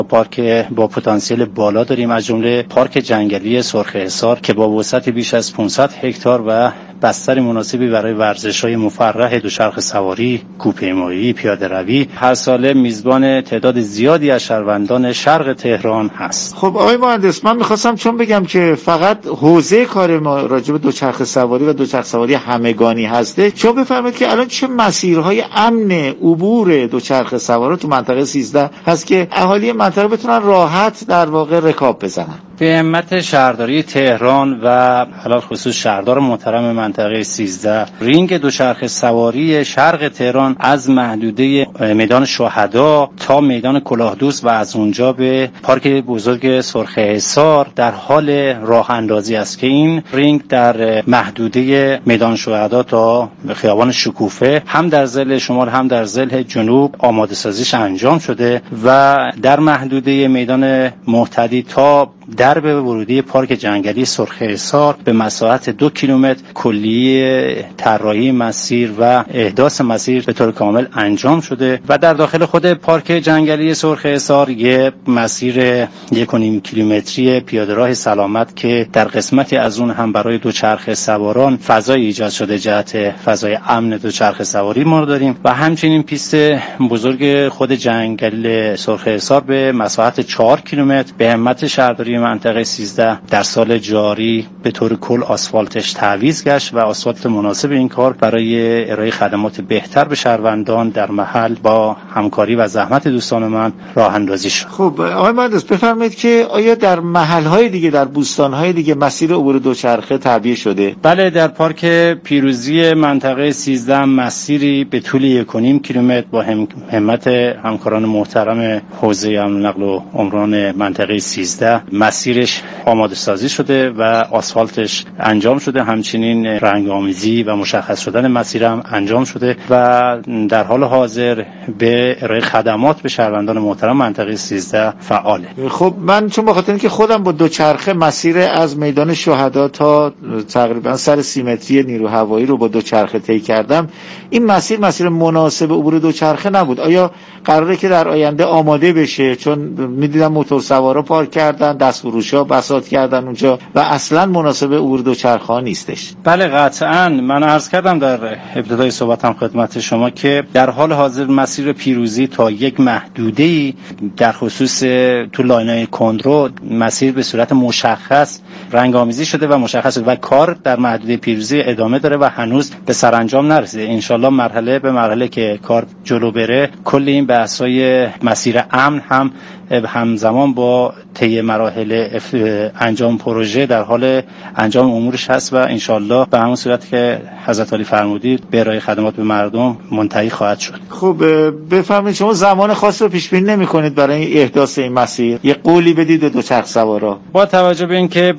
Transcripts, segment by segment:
پارک با پتانسیل بالا داریم، از جمله پارک جنگلی سرخ حصار که با وسعت بیش از 500 هکتار و بستر مناسبی برای ورزش‌های مفرح دوچرخه سواری، کوهپیمایی، پیاده‌روی هر ساله میزبان تعداد زیادی از شهروندان شرق تهران هست. خب آقای مهندس، من می‌خواستم چون بگم که فقط حوزه کار ما راجع به دوچرخه سواری و دوچرخه سواری همگانی هسته، چون بفرمایید که الان چه مسیرهای امن عبور دوچرخه سوارا تو منطقه 13 هست که اهالی منطقه بتونن راحت در واقع رکاب بزنن؟ به همت شهرداری تهران و علل خصوص شهردار محترم منطقه 13 رینگ دوچرخه سواری شرق تهران از محدوده میدان شهدا تا میدان کلاهدوست و از اونجا به پارک بزرگ سرخ حصار در حال راه اندازی است که این رینگ در محدوده میدان شهدا تا خیابان شکوفه هم در ضلع شمال هم در ضلع جنوب آماده سازیش انجام شده و در محدوده میدان مهتدی تا درب ورودی پارک جنگلی سرخ حصار به مساحت 2 کیلومتر کلیه طراحی مسیر و احداث مسیر به طور کامل انجام شده و در داخل خود پارک جنگلی سرخ حصار یک مسیر 1.5 کیلومتری پیاده‌راه سلامت که در قسمتی از اون هم برای دوچرخه سواران فضای ایجاد شده جهت فضای امن دوچرخه سواری ما داریم و همچنین پیست بزرگ خود جنگل سرخ حصار به مساحت 4 کیلومتر به همت شهرداری منطقه 13 در سال جاری به طور کل آسفالتش تعویض گشت و آسفالت مناسب این کار برای ارائه خدمات بهتر به شهروندان در محل با همکاری و زحمت دوستان من راه اندازی شد. خب آقای مهندس بفرمایید که آیا در محل‌های دیگه، در بوستان‌های دیگه مسیر عبور دوچرخه تعبیه شده؟ بله، در پارک پیروزی منطقه 13 مسیری به طول 1.5 کیلومتر با همت همکاران محترم حوزه امن نقل و عمران منطقه 13 مسیرش آماده سازی شده و آسفالتش انجام شده، همچنین رنگ‌آمیزی و مشخص شدن مسیر هم انجام شده و در حال حاضر به ارائه خدمات به شهروندان محترم منطقه 13 فعاله. خب من چون بخاطر اینکه خودم با دوچرخه مسیر از میدان شهدا تا تقریبا سر 30 متری نیرو هوایی رو با دوچرخه طی کردم، این مسیر مناسب عبور دوچرخه نبود. آیا قراره که در آینده آماده بشه؟ چون می‌دیدم موتورسوارا پارک کردن، دستفروشا بساط کردن اونجا و اصلا مناسب عبور دوچرخه‌ها نیستش. بله قطعاً، من عرض کردم در ابتدای صحبتم خدمت شما که در حال حاضر مسیر پیروزی تا یک محدوده‌ای در خصوص تو لاین‌های کندرو مسیر به صورت مشخص رنگ‌آمیزی شده و مشخص و کار در محدوده پیروزی ادامه داره و هنوز به سرانجام نرسیده. انشالله مرحله به مرحله که کار جلو بره کل این بحث‌های مسیر امن هم همزمان با طی مراحل انجام پروژه در حال انجام امورش هست و انشالله به همون صورت که حضرت علی فرمودید به ارائه خدمات به مردم منتهی خواهد شد. خب بفرمایید شما زمان خاصی رو پیش بینی نمی‌کنید برای احداث این مسیر؟ یه قولی بدید به دوچرخه سوارا. با توجه به اینکه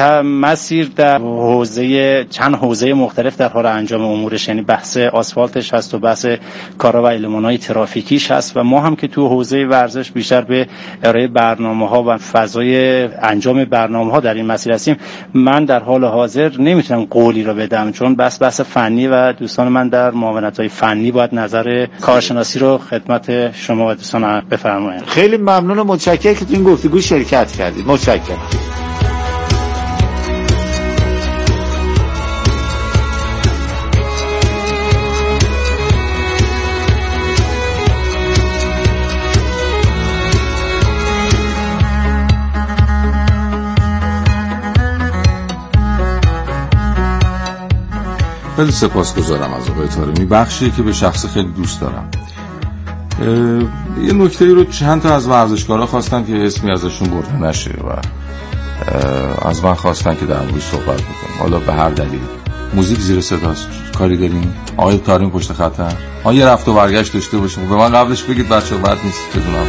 مسیر در چند حوزه مختلف در حال انجام امورش، یعنی بحث آسفالتش هست و بحث کارا و المان‌های ترافیکیش هست و ما هم که تو حوزه ورزش بیشتر به ارائه برنامه‌ها و فضای انجام برنامه‌ها در این مسیر هستیم، من در حال حاضر نمیتونم قولی رو بدم چون بحث فنی و دوستان من در معاونت‌های فنی باید نظر کارشناسی رو خدمت شما و دوستان بفرمایید. خیلی ممنون و متشکرم که تو این گفتگو شرکت کردید. متشکرم. خیلی سپاسگزارم از آقای طارمی، بخشی که به شخص خیلی دوست دارم. یه نکته‌ای رو چند تا از ورزشکارا خواستن که اسمی ازشون برده نشه و از من خواستن که در موردش صحبت بکنم. حالا به هر دلیل موزیک زیر صداست، کاری داریم؟ آقای طارمی پشت خطن؟ یه رفت و برگشت داشته باشیم. به من قبلش بگید بچه‌ها، بد نیست بدونم.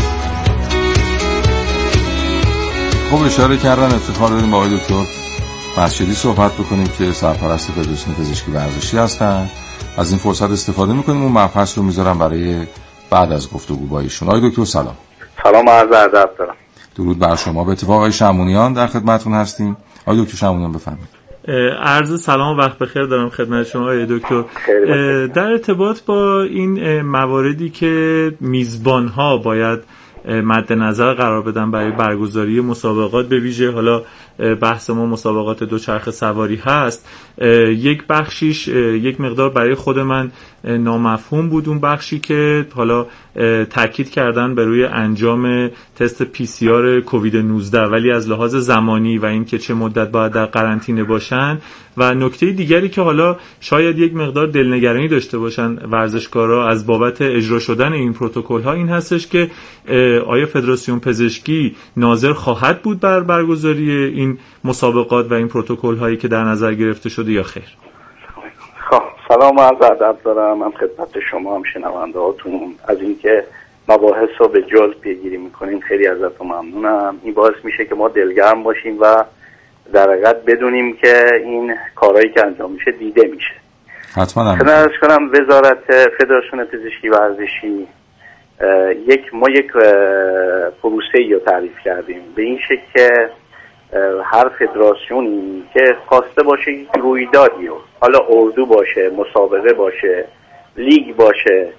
خب اشاره کردن افتخار داریم با آقای دکتر مسجدی صحبت بکنیم که سرپرست فدراسیون پزشکی ورزشی هستن. از این فرصت استفاده میکنیم. اون مبحث رو میذارم برای بعد از گفتگو با ایشون. آقای دکتر سلام. سلام، عرض ادب دارم. درود بر شما. به اتفاق آقای شمونیان در خدمتتون هستیم. آقای دکتر شمونیان بفرمایید. عرض سلام و وقت بخیر دارم خدمت شما آقای دکتر. در ارتباط با این مواردی که میزبان‌ها باید مد نظر قرار بدن برای برگزاری مسابقات، به ویژه حالا بحث ما مسابقات دوچرخه سواری هست، یک بخشیش یک مقدار برای خود من نامفهوم بود. اون بخشی که حالا تاکید کردن بر روی انجام تست PCR کووید 19 ولی از لحاظ زمانی و اینکه چه مدت باید در قرنطینه باشن، و نکته دیگری که حالا شاید یک مقدار دلنگرانی داشته باشن ورزشکارا از بابت اجرا شدن این پروتکل ها، این هستش که آیا فدراسیون پزشکی ناظر خواهد بود بر برگزاری این مسابقات و این پروتکل هایی که در نظر گرفته شده یا خیر؟ خب سلام و عرض ادب دارم. من خدمت شما هم شنونده هاتون از اینکه مباحث رو به جلد پیگیری میکنیم خیلی ازتون ممنونم. این باعث میشه که ما دلگرم باشیم و در حقیقت بدونیم که این کارهایی که انجام میشه دیده میشه. حتما خدمت کنم وزارت فدراسیون پزشکی ورزشی ما یک پروسه‌ای رو تعریف کردیم به این شکل که هر فدراسیونی که خواسته باشه یک رویدادی رو، حالا اردو باشه، مسابقه باشه، لیگ باشه،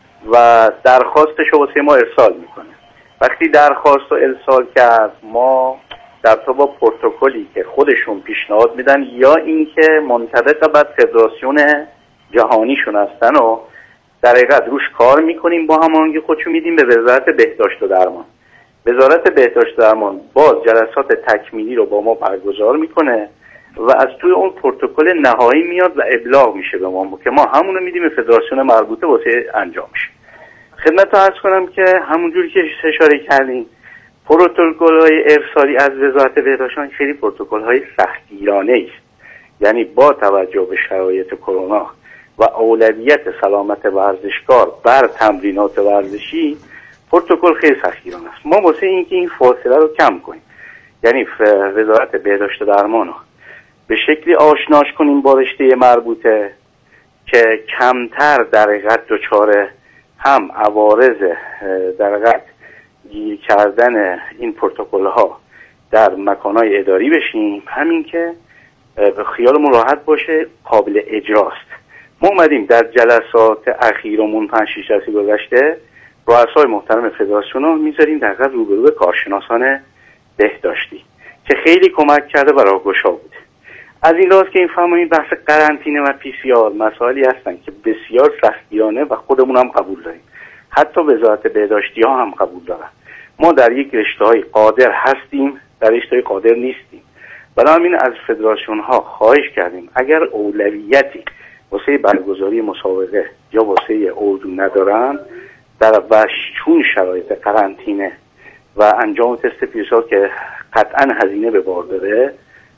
و درخواستش رو واسه ما ارسال میکنه. وقتی درخواست رو ارسال کرد، ما در تو با پروتکلی که خودشون پیشنهاد میدن یا اینکه منطبق بر فدراسیون جهانیشون هستن و در حقیقت روش کار میکنیم، با هماهنگی خودشون میدیم به وزارت بهداشت و درمان. وزارت بهداشت و درمان باز جلسات تکمیلی رو با ما برگزار میکنه و از توی اون پروتکل نهایی میاد و ابلاغ میشه به ما که ما همونو میدیم به فدراسیون مربوطه واسه انجامش. خدمتتون عرض کنم که همونجوری که اشاره کردین، پروتکل‌های ارسالی از وزارت بهداشت خیلی پروتکل‌های سختگیرانه است. یعنی با توجه به شرایط کرونا و اولویت سلامت ورزشکار بر تمرینات ورزشی، پروتکل خیلی سختگیرانه است. ما واسه اینکه این فاصله رو کم کنیم، یعنی وزارت بهداشت و درمان رو به شکلی آشناش کنیم با رشته مربوطه که کمتر در حقیقت دچار هم عوارض در حقیقت گیر کردن این پروتکل ها در مکانهای اداری بشیم، همین که خیالمون راحت باشه قابل اجراست. ما اومدیم در جلسات اخیرمون 5-6 جلسه گذشته رؤسای محترم فدراسیون رو میذاریم در حقیقت روبرو کارشناسان بهداشتی که خیلی کمک کرده و راهگشا بوده. از این لحاظ که این فهمید بحث قرنطینه و PCR مسائلی هستن که بسیار سختگیرانه و خودمون هم قبول داریم، حتی وزارت بهداشتی ها هم قبول دارن. ما در یک رشته‌های قادر هستیم، در رشته‌های قادر نیستیم. بنابراین از فدراسیون ها خواهش کردیم اگر اولویتی واسه برگزاری مسابقه یا واسه اردو ندارن، در چون شرایط قرنطینه و انجام تست PCR که قطعا هزینه به بار داره،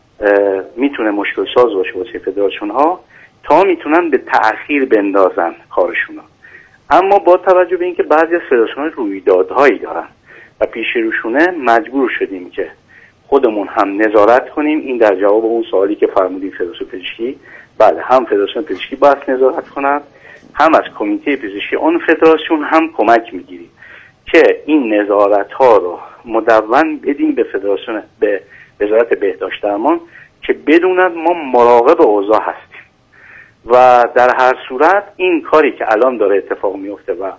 میتونه مشکل ساز باشه واسه فدراسیون ها تا میتونن به تأخیر بندازن کارشون. اما با توجه به اینکه بعضی از فدراسیون ها رویدادهایی دارن و پیش روشونه، مجبور شدیم که خودمون هم نظارت کنیم. این در جواب اون سوالی که فرمودید فدراسیون پزشکی، بله، هم فدراسیون پزشکی باید نظارت کنند، هم از کمیته پزشکی اون فدراسیون هم کمک میگیریم که این نظارت ها رو مدون بدیم به فدراسیون، به وزارت بهداشت درمان که بدونن ما مراقب اوضاع هستیم و در هر صورت این کاری که الان داره اتفاق میفته و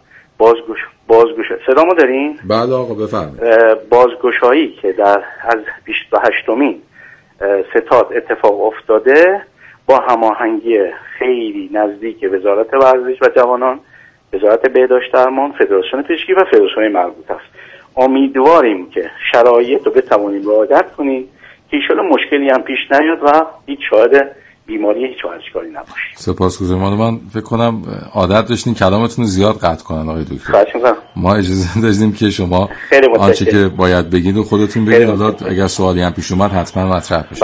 بازگوش صدامو دارین؟ بله آقا بفرمایید. بازگشایی که از 28مین ستاد اتفاق افتاده با هماهنگی خیلی نزدیک وزارت ورزش و جوانان، وزارت بهداشت درمان، فدراسیون پزشکی و فدراسیون مربوط است. امیدواریم که شرایط رو بتوانیم رعایت کنیم که ان شاءالله مشکلی هم پیش نیاد و هیچ شاهد بیماری هیچ ورزشکاری نباشید. سپاسگزارم. من فکر کنم عادت داشتین کلامتون زیاد قطع کنن آقای دکتر. خواهش می‌کنم. ما اجازه داشتیم که شما آنچه که باید بگید و خودتون بگید. حالا اگر سوالی هم پیش اومد حتما مطرح بشه.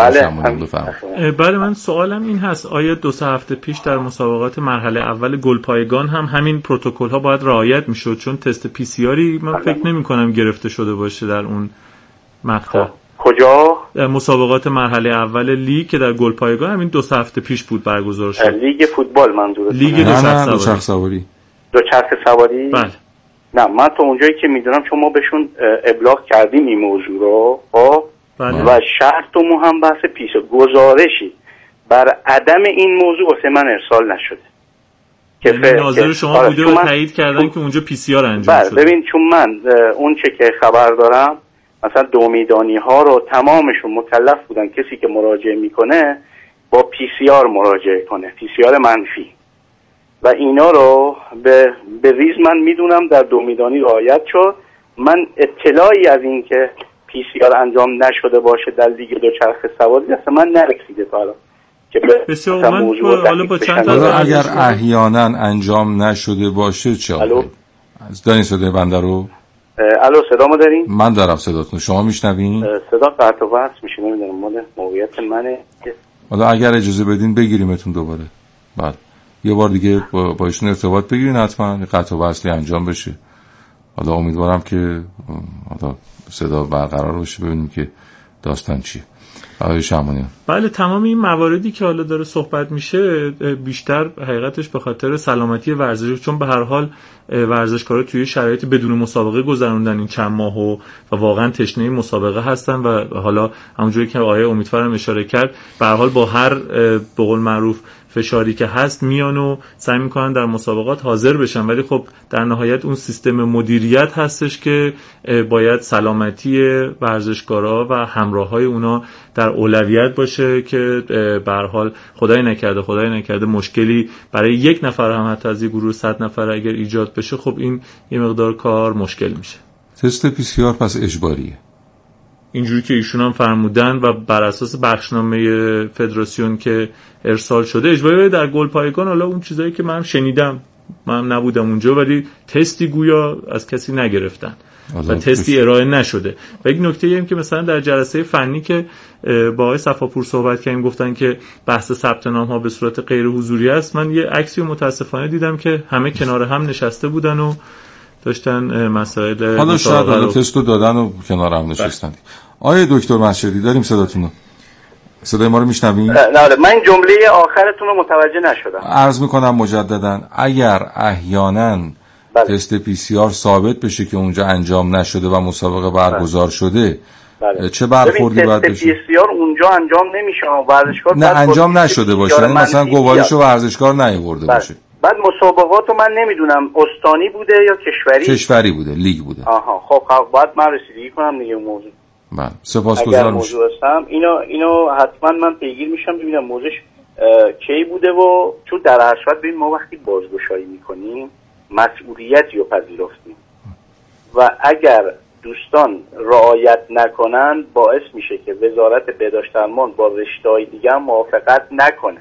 بله من سوالم این هست، آیا 2-3 هفته پیش در مسابقات مرحله اول گلپایگان هم همین پروتکل ها باید رعایت میشد؟ چون تست PCR من فکر نمی‌کنم گرفته شده باشه در اون مقطع. کجا؟ مسابقات مرحله اول لیگ که در گلپایگاه همین 2 هفته پیش بود برگزار شد. لیگ فوتبال منظورت؟ لیگ دوچرخه سواری. دوچرخه سواری؟ بله. نه من تا اونجایی که میدونم چون ما بهشون ابلاغ کردیم این موضوع رو بله. و شرطمون هم بحث گزارشی بر عدم این موضوع واسه من ارسال نشده. ناظر شما بوده و تایید کردن که اونجا پی سی آر انجام شده. ببین چون من اون چه که خبر دارم مثلا دومیدانی ها رو تمامشون مکلف بودن کسی که مراجعه میکنه با پی سی آر مراجعه کنه، پی سی آر منفی، و اینا رو به ریز من میدونم در دومیدانی رعایت شد. من اطلاعی از این که پی سی آر انجام نشده باشه در لیگ دوچرخه سواری دست من نرسیده تا الان. بسیار حالا با چند تا اگر احیانا انجام نشده باشه چه؟ از دانی صدای بنده رو؟ الو صدامو دارین؟ من دارم صداتون، شما میشنوین؟ صدا قطع و وصل میشه، نمیدونم مال موقعیت منه. حالا اگر اجازه بدین بگیریمتون دوباره. بله یه بار دیگه با ایشون ارتباط بگیرین حتما قطع و وصلی انجام بشه. حالا امیدوارم که حالا صدا برقرار باشه ببینیم که داستان چیه. آقای شمعونیان. بله تمام این مواردی که حالا داره صحبت میشه بیشتر حقیقتش به خاطر سلامتی ورزشی، چون به هر حال ورزشکارا توی شرایط بدون مسابقه گذروندن این چند ماه و واقعا تشنه مسابقه هستن و حالا همونجوری که آقای امیدوارم اشاره کرد به هر حال با هر به قول معروف فشاری که هست میان و سعی میکنن در مسابقات حاضر بشن، ولی خب در نهایت اون سیستم مدیریت هستش که باید سلامتی ورزشکارا و همراههای اونا در اولویت باشه که به هر حال خدای نکرده مشکلی برای یک نفر هم حتی از یک گروه 100 نفر اگر ایجاد بشه خب این یه مقدار کار مشکل میشه. تست پی سی آر پس اجباریه اینجوری که ایشون هم فرمودن و بر اساس بخشنامه فدراسیون که ارسال شده اجباری در گلپایگان. حالا اون چیزایی که من شنیدم، من نبودم اونجا، ولی تستی گویا از کسی نگرفتن و تستی ارائه نشده. و یک نکته هم که مثلا در جلسه فنی که با آقای صفاپور صحبت کردیم گفتن که بحث ثبت نام ها به صورت غیر حضوری است. من یه عکسی متاسفانه دیدم که همه کنار هم نشسته بودن و داشتن مسائل حالا شاید تستو دادن و کنار هم نشستن. آقای دکتر مسجدی داریم صداتون رو؟ صدای ما رو میشنوین؟ نه من جمله آخرتون رو متوجه نشدم. عرض میکنم مجددا اگر احیانا تست پی سی آر ثابت بشه که اونجا انجام نشده و مسابقه برگزار شده چه برخوردی باید بشه؟ تست پی سی آر اونجا انجام نمیشه، ورزشکار نه انجام نشده باشه، یعنی مثلا گواهیشو ورزشکار نیاورده باشه. بعد مسابقاتو من نمیدونم استانی بوده یا کشوری بوده، لیگ بوده. آها خب باید من رسیدگی کنم دیگه موضوع. بله سپاسگزارم. موضوع هستم اینو حتما من پیگیر میشم ببینم موضوعش کی بوده و چون در هر صورت ببین ما وقتی بازگشایی میکنیم مسئولیتی رو پذیرفتیم و اگر دوستان رعایت نکنن باعث میشه که وزارت بهداشت درمان با رشته‌های دیگه هم موافقت نکنه.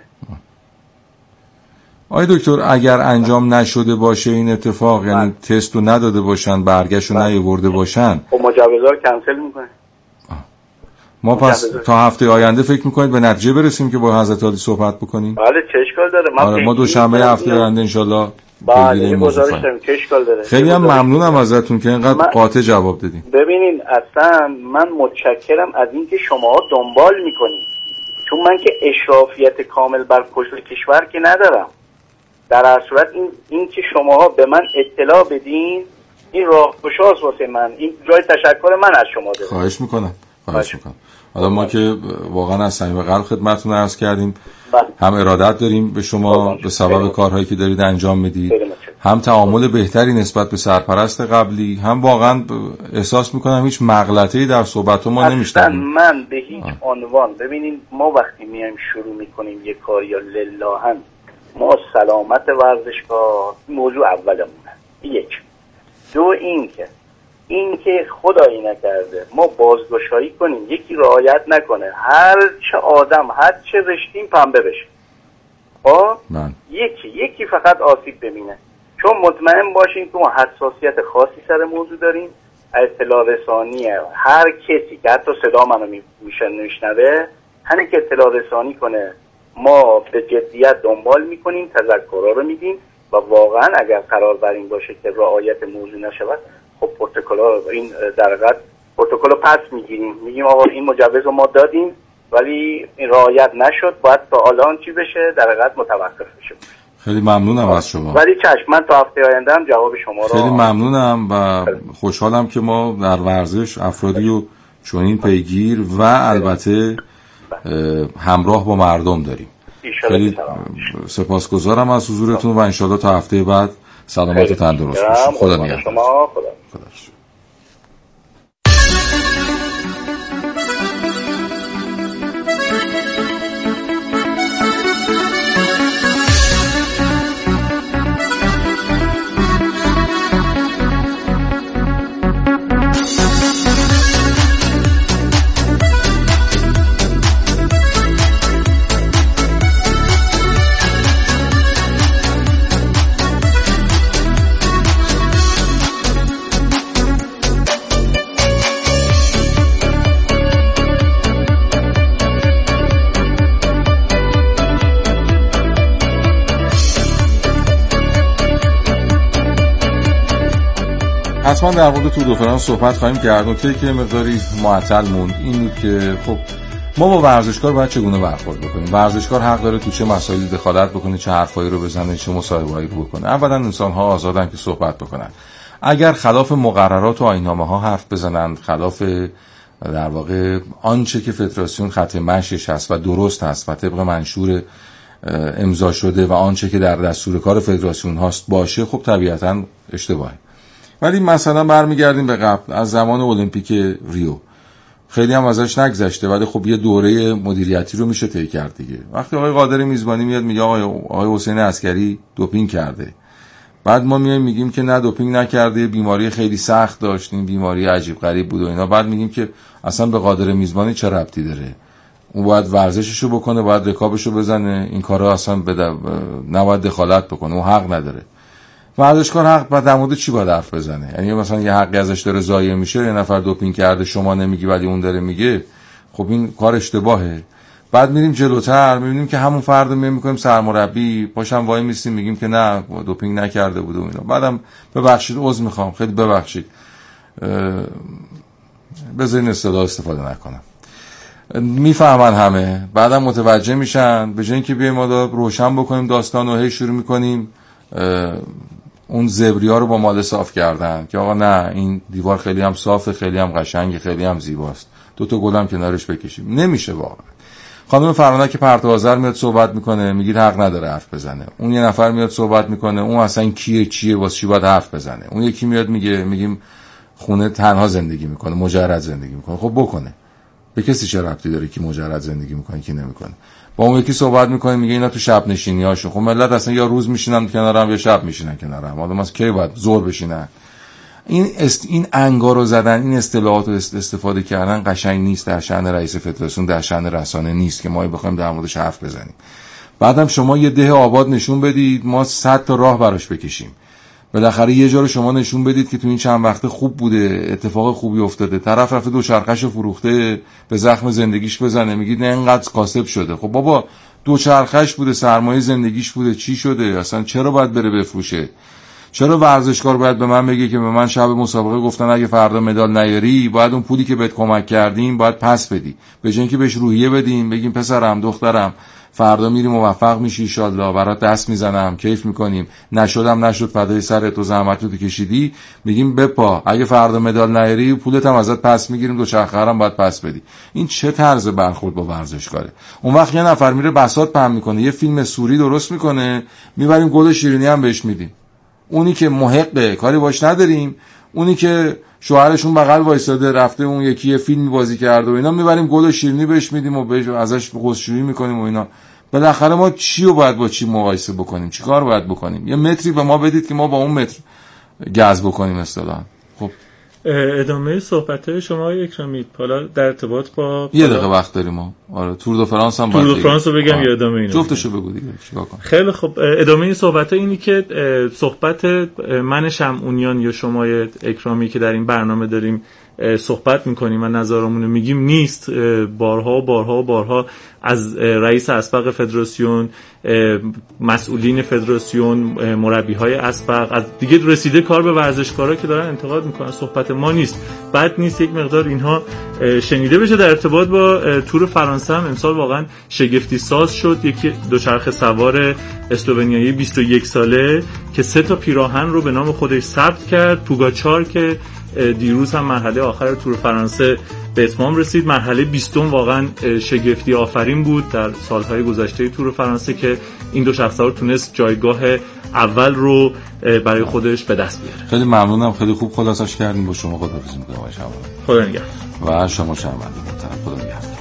آقای دکتر اگر انجام نشده باشه این اتفاق یعنی تستو نداده باشن برگشتو نیاورده باشن خب مجوزا رو کنسل میکنه. ما پس تا هفته آینده فکر میکنید به نتیجه برسیم که با حضرت عالی صحبت بکنیم؟ بله چه اشکال داره. ما دوشنبه هفته آینده انشالله بله گزارش داریم چه اشکال داره. خیلی هم ممنونم ازتون که اینقدر قاطع جواب دادین. ببینین اصلا من متشکرم از اینکه شما دنبال میکنید، چون من که اشرافیت کامل بر کل کشور که ندارم. در هر صورت این که شماها به من اطلاع بدین این راهگشاست واسه من، این جای تشکر من از شما دارم. خواهش میکنم. حالا ما که واقعا از صمیم قلب خدمتتون عرض کردیم هم ارادت داریم به شما به سبب کارهایی که دارید انجام میدید، هم تعامل بهتری نسبت به سرپرست قبلی، هم واقعا احساس میکنم هیچ مغلطه‌ای در صحبت ما نمیشنویم. من به هیچ عنوان ببینین ما وقتی میایم شروع میکنیم یک کار یا للهن ما سلامت ورزشکار موضوع اولمونه. یک دو اینکه خدایی نکرده ما بازگشایی کنیم یکی رعایت نکنه هر چه آدم هر چه رشتیم پنبه بشه یکی فقط آسیب ببینه. چون مطمئن باشین که ما حساسیت خاصی سر موضوع داریم. اطلاع رسانی هر کسی که حتی صدا منو میشنوه همین که اطلاع رسانی کنه ما به جدیت دنبال میکنیم، تذکرها رو میدیم و واقعا اگر قرار بر این باشه که رعایت موضوع نشود خب پروتکل‌ها این در حقیقت پروتکل رو پس میگیریم، میگیم آقا این مجوز رو ما دادیم ولی این رعایت نشد، باید تا الان چی بشه، در حقیقت متوقف بشه. خیلی ممنونم از شما. ولی چشم، من تا هفته آینده هم جواب شما رو. خیلی ممنونم و خوشحالم که ما در ورزش افرادی رو چنین پیگیر و البته همراه با مردم داریم. خیلی سپاسگزارم از حضورتون و انشالله تا هفته بعد سلامت و تندرست باشید. خدا نگهدار. شما خدا. حتما در مورد تور دو فرانس صحبت خواهیم کرد. نکته که مقداری معطل موند این بود که خب ما با ورزشکار باید چگونه برخورد بکنیم. ورزشکار حق داره تو چه مسائلی دخالت بکنه، چه حرفایی رو بزنه، چه مصاحبه‌ای رو بکنه. اولا انسان‌ها آزادن که صحبت بکنن. اگر خلاف مقررات و آیین‌نامه‌ها حرف بزنند، خلاف در واقع آنچه که فدراسیون خط مشیش هست و درست هست و طبق منشور امضا شده و آنچه که در دستور کار فدراسیون هست باشه، خب طبیعتاً اشتباهه. ولی مثلا برمیگردیم به قبل، از زمان المپیک ریو خیلی هم ازش نگذشته، ولی خب یه دوره مدیریتی رو میشه طی کرد دیگه. وقتی آقای قادری میزبانی میاد میگه آقای حسین عسکری دوپینگ کرده، بعد ما میایم میگیم که نه دوپینگ نکرده، بیماری خیلی سخت داشتیم، بیماری عجیب غریب بود و اینا، بعد میگیم که اصلا به قادر میزبانی چه ربطی داره، اون باید ورزششو بکنه، باید رکابشو بزنه، این کارا اصلا نباید دخالت بکنه، اون حق نداره. ورزشکار حق در مورد چی باید حرف بزنه؟ یعنی مثلا یه حقی ازش داره ضایع میشه، یه نفر دوپینگ کرده شما نمیگی ولی اون داره میگه، خب این کار اشتباهه. بعد میریم جلوتر میبینیم که همون فرد رو میکنیم سرمربی، پاشم وای میستیم میگیم که نه دوپینگ نکرده بود و اینا. بعدم ببخشید، عذر میخوام، خیلی ببخشید، بذارین اصطلاح استفاده نکنم، میفهمن همه، بعدم متوجه میشن. به جای اینکه بیایم ما روشن بکنیم داستان و هی شروع میکنیم اون زبریا رو با ماله صاف کردن که آقا نه این دیوار خیلی هم صافه، خیلی هم قشنگه، خیلی هم زیباست، دو تا گلم کنارش بکشیم. نمیشه واقعا. خانم فرانک که پرتوازر میاد صحبت میکنه، میگید حق نداره حرف بزنه. اون یه نفر میاد صحبت میکنه، اون اصلا کیه چیه واسه چی باید حرف بزنه. اون یکی میاد میگیم خونه تنها زندگی میکنه، مجرد زندگی میکنه. خب بکنه، به کسی چه ربطی داره که مجرد زندگی میکنه کی نمیکنه؟ با اون یکی صحبت میکنه میگه اینا تو شب نشینیاشون. خب ملت اصلا یا روز میشینن کنارم یا شب میشینن کنارم، حالا ما کی باید زور بشینن؟ این انگار رو زدن، این اصطلاحات رو استفاده کردن قشنگ نیست، در شأن رئیس فدراسیون، در شأن رسانه نیست که ما بخوایم در موردش حرف بزنیم. بعدم شما یه ده آباد نشون بدید، ما 100 تا راه براش بکشیم. بالاخره یه جا رو شما نشون بدید که تو این چند وقته خوب بوده، اتفاق خوبی افتاده، طرف رفته دوچرخه‌شو فروخته به زخم زندگیش بزنه، میگید نه اینقدر کاسب شده. خب بابا دوچرخه‌ش بوده، سرمایه زندگیش بوده، چی شده؟ اصلا چرا باید بره بفروشه؟ چرا ورزشکار باید به من بگه که به من شب مسابقه گفتن اگه فردا مدال نیاری باید اون پولی که بهت کمک کردیم باید پس بدی، به جای اینکه بهش روحیه بدیم، بگیم پسرم دخترم فردا میری موفق میشی ان شاء الله، برات دست میزنم، کیف میکنیم، نشدم نشد فدای سرت و زحمتت رو کشیدی، میگیم بپا، اگه فردا مدال نیاری پولت هم ازت پس میگیریم، دوچرخه هم باید پس بدی. این چه طرز برخورد با ورزشکاره؟ اون وقت یه نفر میره بساط پهن میکنه، یه فیلم سوری درست میکنه، میبریم گل شیرینی هم بهش میدیم. اونی که محقه کاری باش نداریم، اونی که شوهرشون بغل وایساده رفته اون یکی فیلم بازی کرده و اینا، میبریم گل و شیرینی بهش میدیم و ازش قصه‌جویی میکنیم و اینا. بالاخره ما چی رو باید با چی مقایسه بکنیم؟ چی کار باید بکنیم؟ یه متری به ما بدید که ما با اون متر گز بکنیم اصطلاحاً. خب ادامه صحبت‌های شما اکرامی، حالا در ارتباط با یه دقیقه وقت داریم ما. آره تور دو فرانس هم تور دو فرانس رو بگم یا ادامه اینو جفتشو بگو دیگه چیکار کنم؟ خیلی خب، ادامه این صحبت‌ها اینی که صحبت من شمعونیان یا شما اکرامی که در این برنامه داریم صحبت میکنیم و نظرمون رو میگیم نیست. بارها از رئیس اسبق فدراسیون، مسئولین فدراسیون، مربی‌های اسبق، از دیگه رسیده کار به ورزشکارا که دارن انتقاد میکنن. صحبت ما نیست، بد نیست یک مقدار اینها شنیده بشه. در ارتباط با تور فرانسه هم امسال واقعا شگفتی ساز شد. یکی دوچرخه سوار اسلوونیایی 21 ساله که 3 تا پیراهن رو به نام خودش ثبت کرد، پوگاچار، که دیروز هم مرحله آخر تور فرانسه به اتمام رسید. مرحله 20 واقعا شگفتی آفرین بود در سالهای گذشته تور فرانسه که این دو شخص‌ها تونست جایگاه اول رو برای خودش به دست بیاره. خیلی ممنونم، خیلی خوب خلاصش کردیم. با شما خداحافظی می‌کنم آقای شهبانی. خدا نگهدار. و شما شهروند محترم، خدا نگهدار.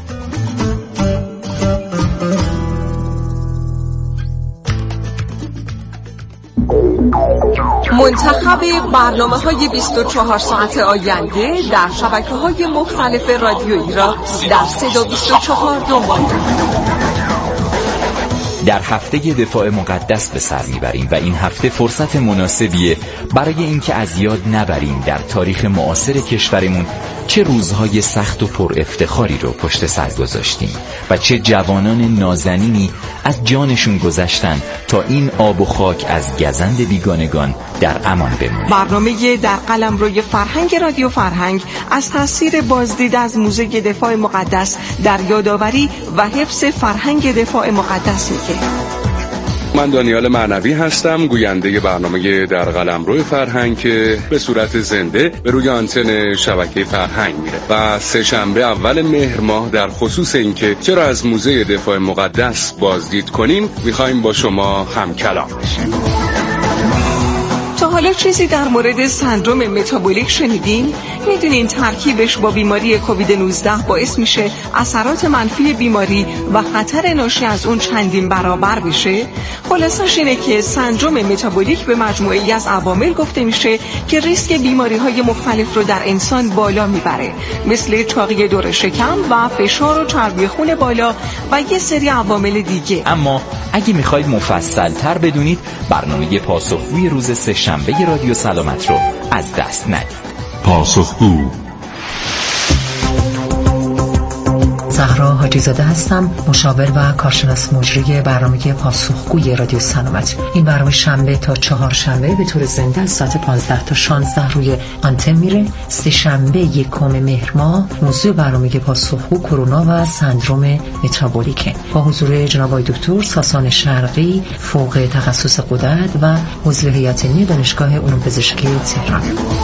منتخب برنامه‌های 24 ساعت آینده در شبکه‌های مختلف رادیویی را در صدا 24 دنبال کنید. در هفته دفاع مقدس به سر میبریم و این هفته فرصت مناسبیه برای اینکه از یاد نبریم در تاریخ معاصر کشورمون چه روزهای سخت و پر افتخاری رو پشت سر گذاشتیم و چه جوانان نازنینی از جانشون گذشتن تا این آب و خاک از گزند بیگانگان در امان بمونه. برنامه در قلمروی فرهنگ رادیو فرهنگ از تاثیر بازدید از موزه دفاع مقدس در یادآوری و حفظ فرهنگ دفاع مقدس میگه. من دانیال معنوی هستم، گوینده برنامه در قلمرو فرهنگ که به صورت زنده به روی آنتن شبکه فرهنگ میره و سه شنبه اول مهر ماه در خصوص اینکه چرا از موزه دفاع مقدس بازدید کنیم میخوایم با شما هم کلام بشیم. تا حالا چیزی در مورد سندروم متابولیک شنیدین؟ میدونین ترکیبش با بیماری کووید 19 باعث میشه اثرات منفی بیماری و خطر ناشی از اون چندین برابر بشه؟ خلاصش اینه که سندروم متابولیک به مجموعه‌ای از عوامل گفته میشه که ریسک بیماری‌های مختلف رو در انسان بالا میبره، مثل چاقی دور شکم و فشار و چربی خون بالا و یه سری عوامل دیگه. اما اگه میخواید مفصل‌تر بدونید، برنامه پاسخگوی روز سه‌شنبه رادیو سلامت رو از دست ندید. پاسخگو. زهرا حاجی‌زاده هستم، مشاور و کارشناس مجری برنامه پاسخگوی رادیو سلامت. این برنامه شنبه تا چهارشنبه به طور زنده از ساعت 15 تا 16 روی آنتن میره. سه شنبه 1 مهر ماه موضوع برنامه پاسخگو کرونا و سندروم متابولیک با حضور جناب آقای دکتر ساسان شرقی، فوق تخصص غدد و عضو هیئت علمی دانشگاه علوم پزشکی تهران.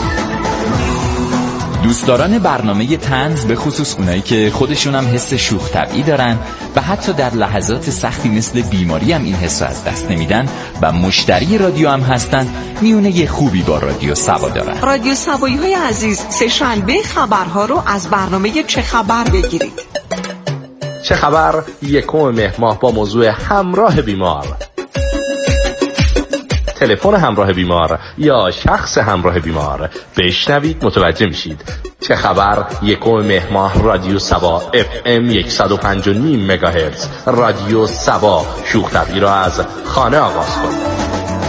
دوستداران برنامه طنز، به خصوص اونایی که خودشون هم حس شوخ طبعی دارن و حتی در لحظات سختی مثل بیماری هم این حس از دست نمیدن و مشتری رادیو هم هستن، میونه خوبی با رادیو سبا دارن. رادیو سبایی های عزیز، سه شنبه خبرها رو از برنامه چه خبر بگیرید. چه خبر 1 مهر ماه با موضوع همراه بیمار. تلفن همراه بیمار یا شخص همراه بیمار، بشنوید متوجه میشید. چه خبر 1 مهر ماه رادیو سبا FM 105.5 مگاهرتز. رادیو سبا، شوخ طبعی را از خانه آغاز کنید.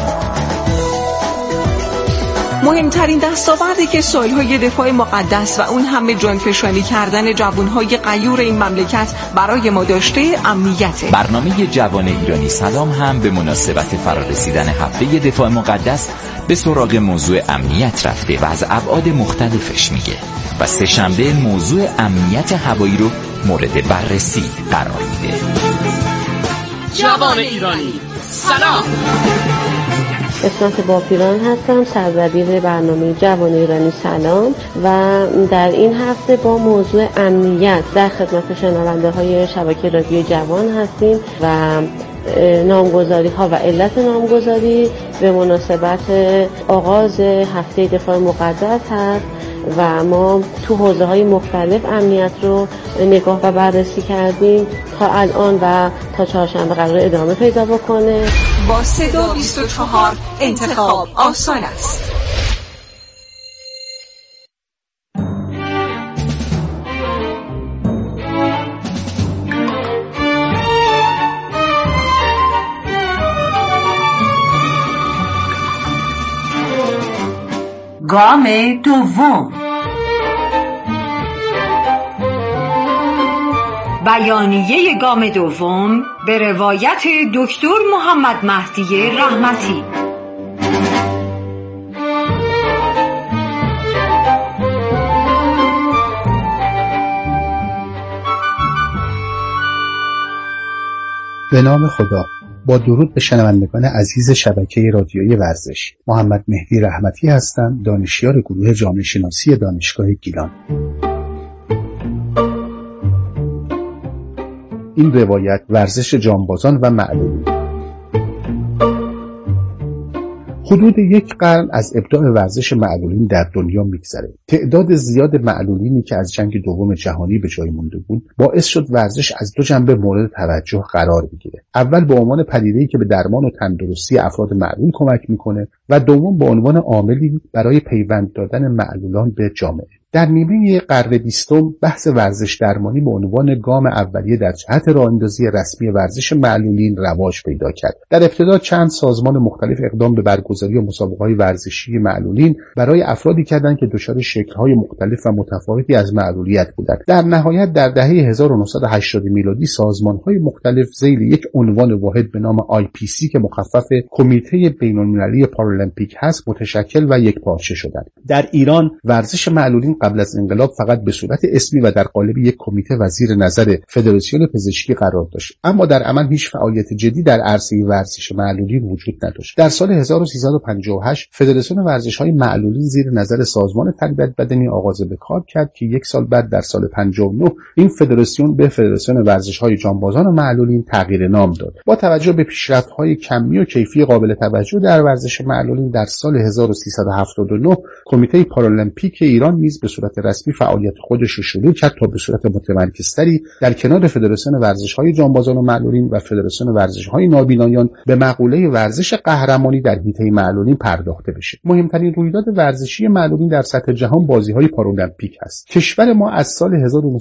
مهمترین دستاوردی که سالهای دفاع مقدس و اون همه جانفشانی کردن جوانهای غیور این مملکت برای ما داشته، امنیته. برنامه جوان ایرانی سلام هم به مناسبت فرارسیدن هفته دفاع مقدس به سراغ موضوع امنیت رفته و از ابعاد مختلفش میگه و سه شنبه موضوع امنیت هوایی رو مورد بررسی قرار میده. جوان ایرانی سلام. اسمت باپیران هستم، سردبیر برنامه جوان ایرانی سلام و در این هفته با موضوع امنیت در خدمت شنونده های شبکه رادیو جوان هستیم و نامگذاری ها و علت نامگذاری به مناسبت آغاز هفته دفاع مقدس هست و ما تو حوزه های مختلف امنیت رو نگاه و بررسی کردیم تا الان و تا چهارشنبه قرار ادامه پیدا بکنه. با صدا 24 انتخاب آسان است. گام دوم. بیانیه گام دوم به روایت دکتر محمد مهدی رحمتی. به نام خدا. با درود به شنوندگان عزیز شبکه رادیویی ورزش، محمد مهدی رحمتی هستم، دانشیار گروه جامعه شناسی دانشگاه گیلان. این روایت ورزش جانبازان و معلولین. حدود یک قرن از ابداع ورزش معلولین در دنیا میگذره. تعداد زیاد معلولینی که از جنگ دوم جهانی به جای مونده بود باعث شد ورزش از دو جنبه مورد توجه قرار بگیره. اول به عنوان پدیده‌ای که به درمان و تندرستی افراد معلول کمک میکنه و دوم به عنوان عاملی برای پیوند دادن معلولان به جامعه. در نیمه قرن 20 بحث ورزش درمانی به عنوان گام اولیه در جهت راه‌اندازی رسمی ورزش معلولین رواج پیدا کرد. در ابتدا چند سازمان مختلف اقدام به برگزاری مسابقه‌های ورزشی معلولین برای افرادی کردند که دچار شکل‌های مختلف و متفاوتی از معلولیت بودند. در نهایت در دهه 1980 میلادی سازمان‌های مختلف ذیل یک عنوان واحد به نام IPC که مخفف کمیته بین‌المللی پارالمپیک هست متشکل و یکپارچه شدند. در ایران ورزش معلولین قبل از انقلاب فقط به صورت اسمی و در قالب یک کمیته و زیر نظر فدراسیون پزشکی قرار داشت، اما در عمل هیچ فعالیت جدی در عرصه ورزش معلولین وجود نداشت. در سال 1358 فدراسیون ورزش‌های معلولین زیر نظر سازمان تربیت بدنی آغاز به کار کرد که یک سال بعد در سال 59 این فدراسیون به فدراسیون ورزش‌های جانبازان و معلولین تغییر نام داد. با توجه به پیشرفت‌های کمی و کیفی قابل توجه در ورزش معلولین در سال 1379 کمیته پارالمپیک ایران نیز به صورت رسمی فعالیت خودش رو شروع کرد تا به صورت متمرکزتری در کنار فدراسیون ورزش‌های جانبازان و معلولین و فدراسیون ورزش‌های نابینایان به مقوله ورزش قهرمانی در حیطه معلولین پرداخته بشه. مهمترین رویداد ورزشی معلولین در سطح جهان بازی‌های پارالمپیک است. کشور ما از سال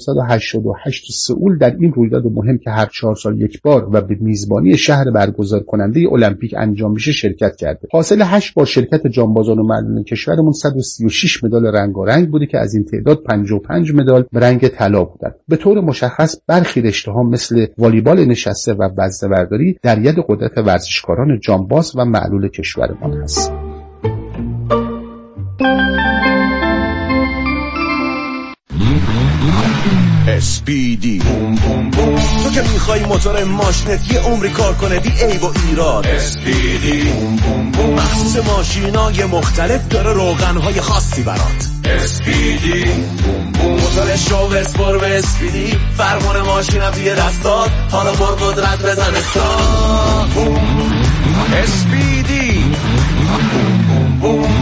1988 سئول در این رویداد مهم که هر 4 سال یک بار و به میزبانی شهر برگزار کننده المپیک انجام میشه شرکت کرده. حاصل 8 بار شرکت جانبازان و معلولین کشورمون 136 مدال رنگارنگ بوده که از این تعداد 55 مدال به رنگ طلا بودند. به طور مشخص برخی رشته‌ها مثل والیبال نشسته و وزنه‌برداری در ید قدرت ورزشکاران جانباز و معلول کشورمان است. SPD بوم بوم بوم. تو که میخوای موتور ماشینت یه عمری کار کنه بی عیب و ایراد. SPD بوم بوم بوم. مخصوص ماشینای مختلف داره روغنهای خاصی برات. SPD بوم بوم. موتورش رو بسپر به SPD، فرمان ماشینم توی دستات، حالا بر قدرت بزن استارت. بوم SPD بوم بوم بوم.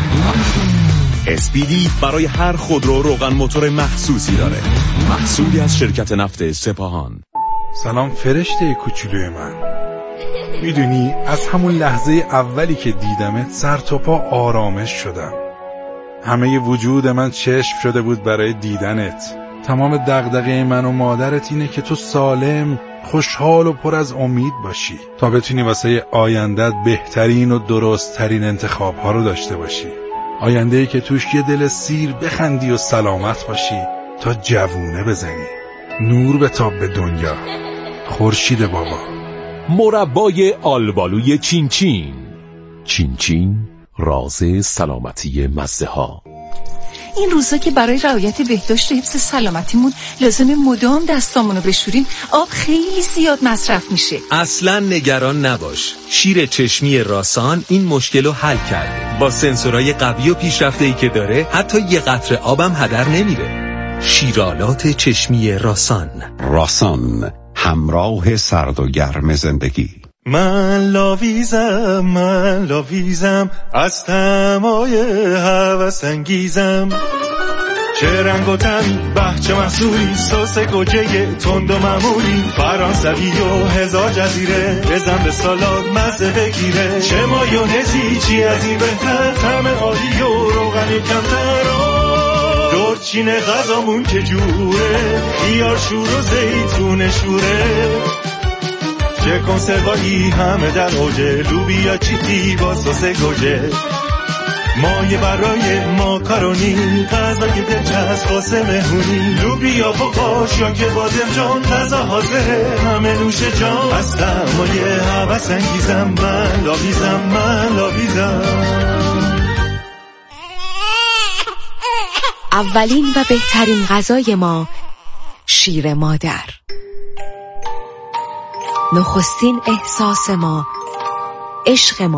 SPD برای هر خودرو روغن موتور مخصوصی داره، محصولی از شرکت نفت سپاهان. سلام فرشته کوچولوی من. میدونی از همون لحظه اولی که دیدمت سر تا پا آرامش شدم. همه وجود من چشم شده بود برای دیدنت. تمام دغدغه من و مادرت اینه که تو سالم، خوشحال و پر از امید باشی تا بتونی واسه آیندت بهترین و درست‌ترین انتخاب‌ها رو داشته باشی. آینده‌ای که توش یه دل سیر بخندی و سلامت باشی تا جوونه بزنی. نور بتاب به دنیا. خورشید بابا. مربای آلبالوی چین چین. چین چین، راز سلامتی مزه ها. این روزا که برای رعایت بهداشت و حفظ سلامتیمون لازم مدام دستامونو بشوریم، آب خیلی زیاد مصرف میشه. اصلا نگران نباش، شیر چشمی راسان این مشکل رو حل کرده. با سنسورهای قوی و پیشرفته‌ای که داره حتی یه قطره آبم هدر نمیره. شیرالات چشمی راسان. راسان، همراه سرد و گرم زندگی. من لاویزم از تمای هوس انگیزم. چه رنگ و تن بهچه محصولی، سس گوجه تند و معمولی، فرانسوی و هزار جزیره، بزن به سالاد مزه بگیره. چه مایونزی چی از این بهتر، طعم عالی و روغنی کمتر. دورچین غذامون که جوره، خیار شور و زیتون شوره. چه کنسروایی همه در اوجه، لوبیا چیتی با سس گوجه. مایه برای ماکارونی، غذای دلچسب واسه مهمونی، لوبیا و قاشق بادمجان، غذا حاضر همه نوش جان. از طعمای هوس انگیزم من لاویزم. اولین و بهترین غذای ما شیر مادر. نخستین احساس ما عشق ما.